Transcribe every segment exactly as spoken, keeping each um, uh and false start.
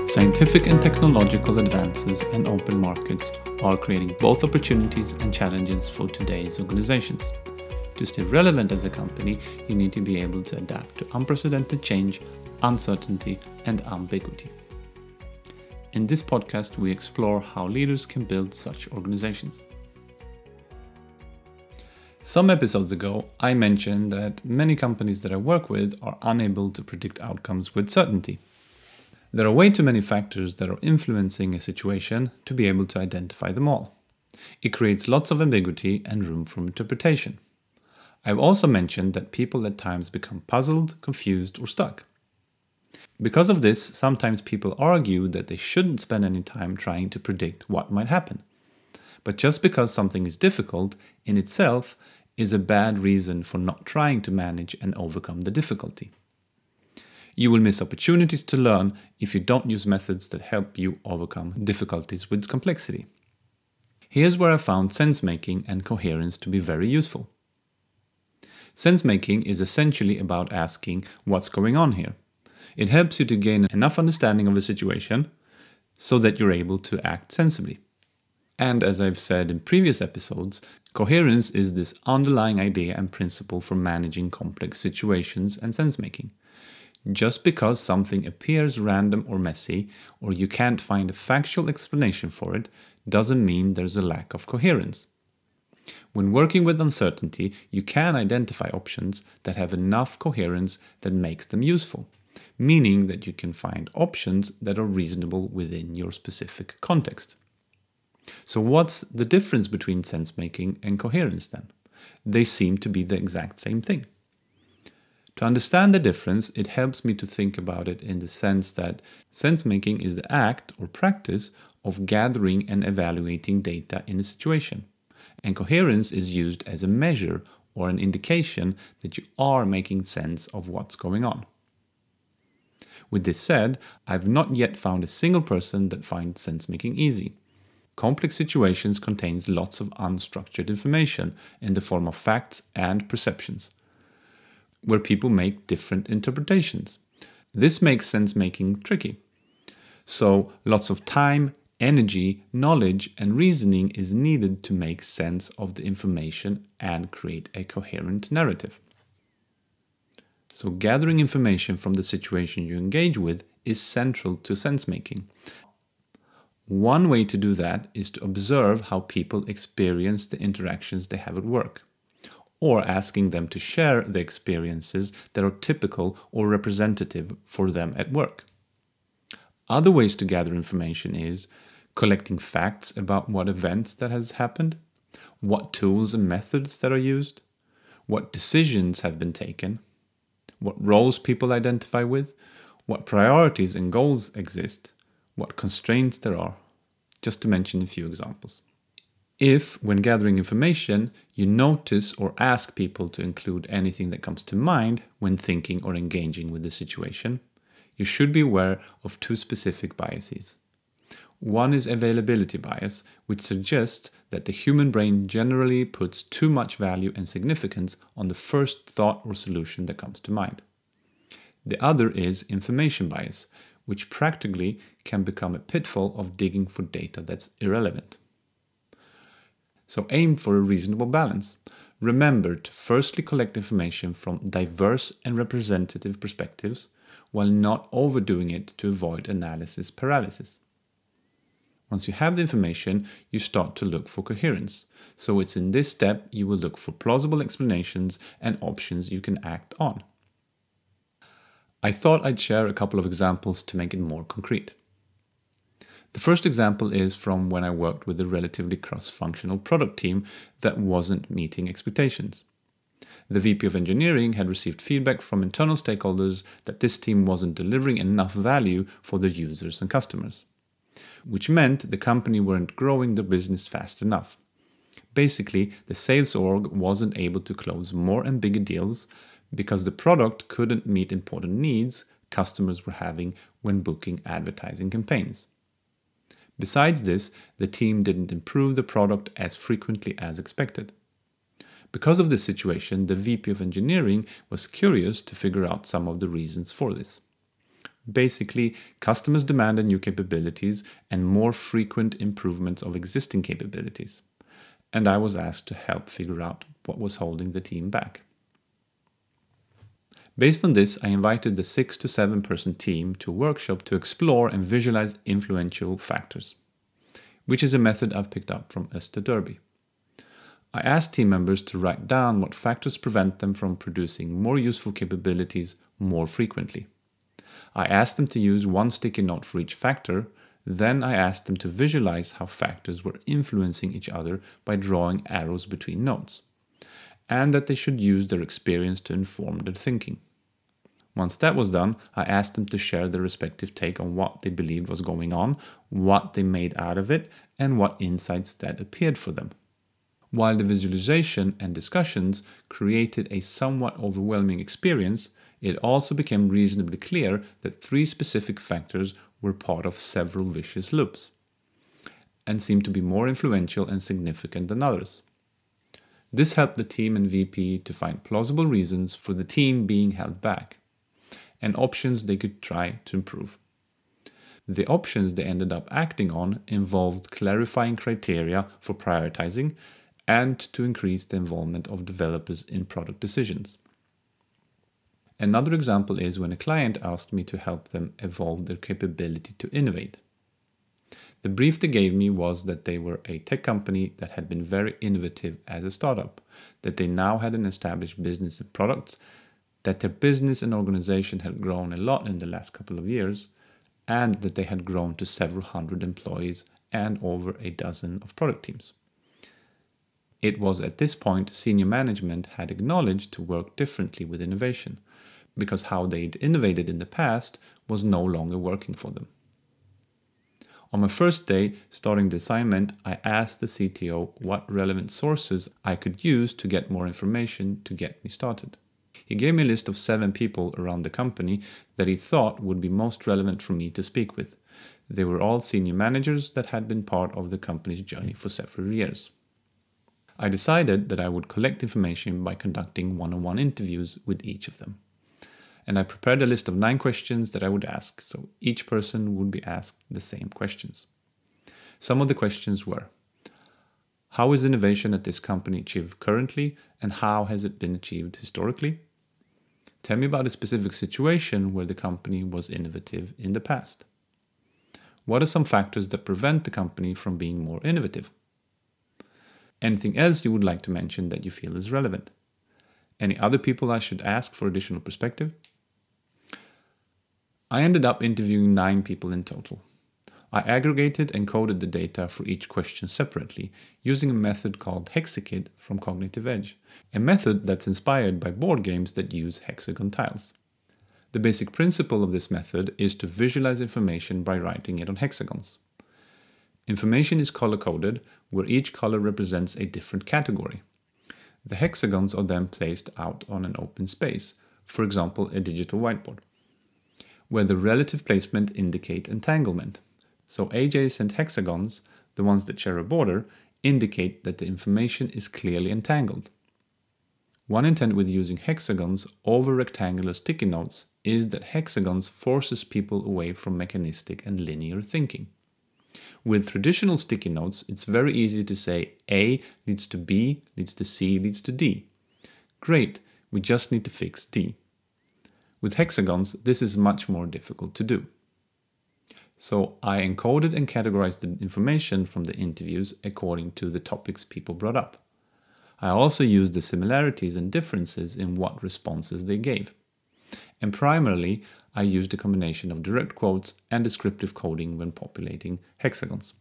Scientific and technological advances and open markets are creating both opportunities and challenges for today's organizations. To stay relevant as a company, you need to be able to adapt to unprecedented change, uncertainty, and ambiguity. In this podcast, we explore how leaders can build such organizations. Some episodes ago, I mentioned that many companies that I work with are unable to predict outcomes with certainty. There are way too many factors that are influencing a situation to be able to identify them all. It creates lots of ambiguity and room for interpretation. I've also mentioned that people at times become puzzled, confused, or stuck. Because of this, sometimes people argue that they shouldn't spend any time trying to predict what might happen. But just because something is difficult in itself is a bad reason for not trying to manage and overcome the difficulty. You will miss opportunities to learn if you don't use methods that help you overcome difficulties with complexity. Here's where I found sense-making and coherence to be very useful. Sense-making is essentially about asking what's going on here. It helps you to gain enough understanding of a situation so that you're able to act sensibly. And as I've said in previous episodes, coherence is this underlying idea and principle for managing complex situations and sense-making. Just because something appears random or messy, or you can't find a factual explanation for it, doesn't mean there's a lack of coherence. When working with uncertainty, you can identify options that have enough coherence that makes them useful, meaning that you can find options that are reasonable within your specific context. So what's the difference between sense-making and coherence then? They seem to be the exact same thing. To understand the difference, it helps me to think about it in the sense that sense-making is the act or practice of gathering and evaluating data in a situation, and coherence is used as a measure or an indication that you are making sense of what's going on. With this said, I've not yet found a single person that finds sense-making easy. Complex situations contains lots of unstructured information in the form of facts and perceptions, where people make different interpretations. This makes sense-making tricky. So lots of time, energy, knowledge, and reasoning is needed to make sense of the information and create a coherent narrative. So gathering information from the situation you engage with is central to sense-making. One way to do that is to observe how people experience the interactions they have at work, or asking them to share the experiences that are typical or representative for them at work. Other ways to gather information is collecting facts about what events that has happened, what tools and methods that are used, what decisions have been taken, what roles people identify with, what priorities and goals exist, what constraints there are, just to mention a few examples. If, when gathering information, you notice or ask people to include anything that comes to mind when thinking or engaging with the situation, you should be aware of two specific biases. One is availability bias, which suggests that the human brain generally puts too much value and significance on the first thought or solution that comes to mind. The other is information bias, which practically can become a pitfall of digging for data that's irrelevant. So aim for a reasonable balance. Remember to firstly collect information from diverse and representative perspectives, while not overdoing it to avoid analysis paralysis. Once you have the information, you start to look for coherence. So it's in this step you will look for plausible explanations and options you can act on. I thought I'd share a couple of examples to make it more concrete. The first example is from when I worked with a relatively cross-functional product team that wasn't meeting expectations. The V P of engineering had received feedback from internal stakeholders that this team wasn't delivering enough value for their users and customers, which meant the company weren't growing their business fast enough. Basically, the sales org wasn't able to close more and bigger deals because the product couldn't meet important needs customers were having when booking advertising campaigns. Besides this, the team didn't improve the product as frequently as expected. Because of this situation, the V P of engineering was curious to figure out some of the reasons for this. Basically, customers demanded new capabilities and more frequent improvements of existing capabilities. And I was asked to help figure out what was holding the team back. Based on this, I invited the six to seven person team to a workshop to explore and visualize influential factors, which is a method I've picked up from Öster Derby. I asked team members to write down what factors prevent them from producing more useful capabilities more frequently. I asked them to use one sticky note for each factor. Then I asked them to visualize how factors were influencing each other by drawing arrows between notes, and that they should use their experience to inform their thinking. Once that was done, I asked them to share their respective take on what they believed was going on, what they made out of it, and what insights that appeared for them. While the visualization and discussions created a somewhat overwhelming experience, it also became reasonably clear that three specific factors were part of several vicious loops, and seemed to be more influential and significant than others. This helped the team and V P to find plausible reasons for the team being held back, and options they could try to improve. The options they ended up acting on involved clarifying criteria for prioritizing and to increase the involvement of developers in product decisions. Another example is when a client asked me to help them evolve their capability to innovate. The brief they gave me was that they were a tech company that had been very innovative as a startup, that they now had an established business and products, that their business and organization had grown a lot in the last couple of years, and that they had grown to several hundred employees and over a dozen of product teams. It was at this point senior management had acknowledged to work differently with innovation, because how they'd innovated in the past was no longer working for them. On my first day starting the assignment, I asked the C T O what relevant sources I could use to get more information to get me started. He gave me a list of seven people around the company that he thought would be most relevant for me to speak with. They were all senior managers that had been part of the company's journey for several years. I decided that I would collect information by conducting one-on-one interviews with each of them. And I prepared a list of nine questions that I would ask, so each person would be asked the same questions. Some of the questions were: how is innovation at this company achieved currently, and how has it been achieved historically? Tell me about a specific situation where the company was innovative in the past. What are some factors that prevent the company from being more innovative? Anything else you would like to mention that you feel is relevant? Any other people I should ask for additional perspective? I ended up interviewing nine people in total. I aggregated and coded the data for each question separately using a method called Hexakit from Cognitive Edge, a method that's inspired by board games that use hexagon tiles. The basic principle of this method is to visualize information by writing it on hexagons. Information is color-coded, where each color represents a different category. The hexagons are then placed out on an open space, for example a digital whiteboard, where the relative placement indicate entanglement. So adjacent hexagons, the ones that share a border, indicate that the information is clearly entangled. One intent with using hexagons over rectangular sticky notes is that hexagons forces people away from mechanistic and linear thinking. With traditional sticky notes, it's very easy to say A leads to B, leads to C, leads to D. Great, we just need to fix D. With hexagons, this is much more difficult to do. So I encoded and categorized the information from the interviews according to the topics people brought up. I also used the similarities and differences in what responses they gave. And primarily, I used a combination of direct quotes and descriptive coding when populating hexagons.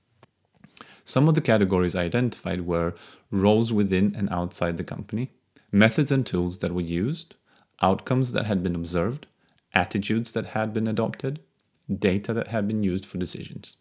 Some of the categories I identified were roles within and outside the company, methods and tools that were used, outcomes that had been observed, attitudes that had been adopted, data that had been used for decisions.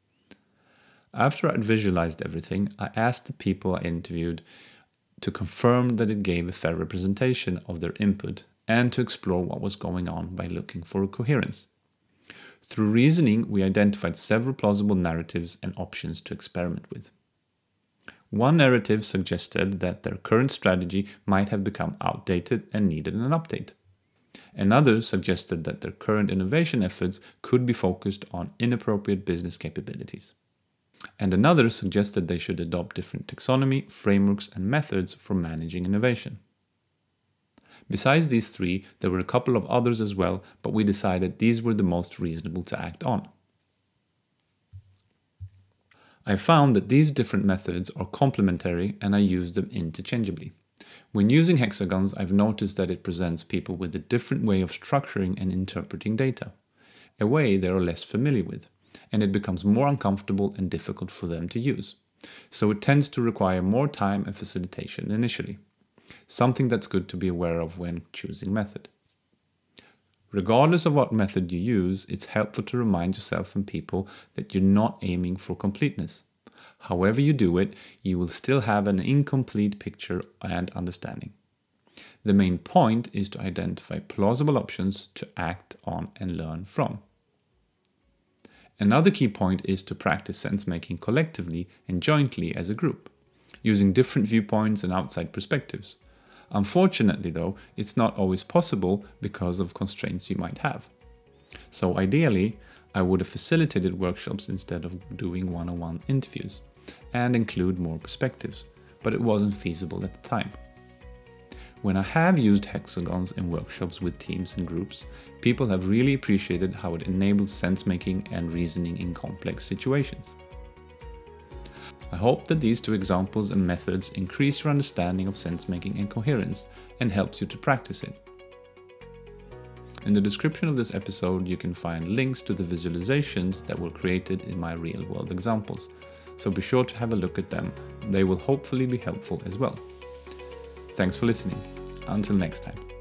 After I'd visualized everything, I asked the people I interviewed to confirm that it gave a fair representation of their input and to explore what was going on by looking for coherence. Through reasoning, we identified several plausible narratives and options to experiment with. One narrative suggested that their current strategy might have become outdated and needed an update. Another suggested that their current innovation efforts could be focused on inappropriate business capabilities. And another suggested they should adopt different taxonomy, frameworks, and methods for managing innovation. Besides these three, there were a couple of others as well, but we decided these were the most reasonable to act on. I found that these different methods are complementary and I use them interchangeably. When using hexagons, I've noticed that it presents people with a different way of structuring and interpreting data, a way they are less familiar with, and it becomes more uncomfortable and difficult for them to use. So it tends to require more time and facilitation initially, something that's good to be aware of when choosing method. Regardless of what method you use, it's helpful to remind yourself and people that you're not aiming for completeness. However you do it, you will still have an incomplete picture and understanding. The main point is to identify plausible options to act on and learn from. Another key point is to practice sense-making collectively and jointly as a group, using different viewpoints and outside perspectives. Unfortunately, though, it's not always possible because of constraints you might have. So ideally, I would have facilitated workshops instead of doing one-on-one interviews and include more perspectives, but it wasn't feasible at the time. When I have used hexagons in workshops with teams and groups, people have really appreciated how it enables sense-making and reasoning in complex situations. I hope that these two examples and methods increase your understanding of sense-making and coherence and helps you to practice it. In the description of this episode, you can find links to the visualizations that were created in my real-world examples, so be sure to have a look at them. They will hopefully be helpful as well. Thanks for listening. Until next time.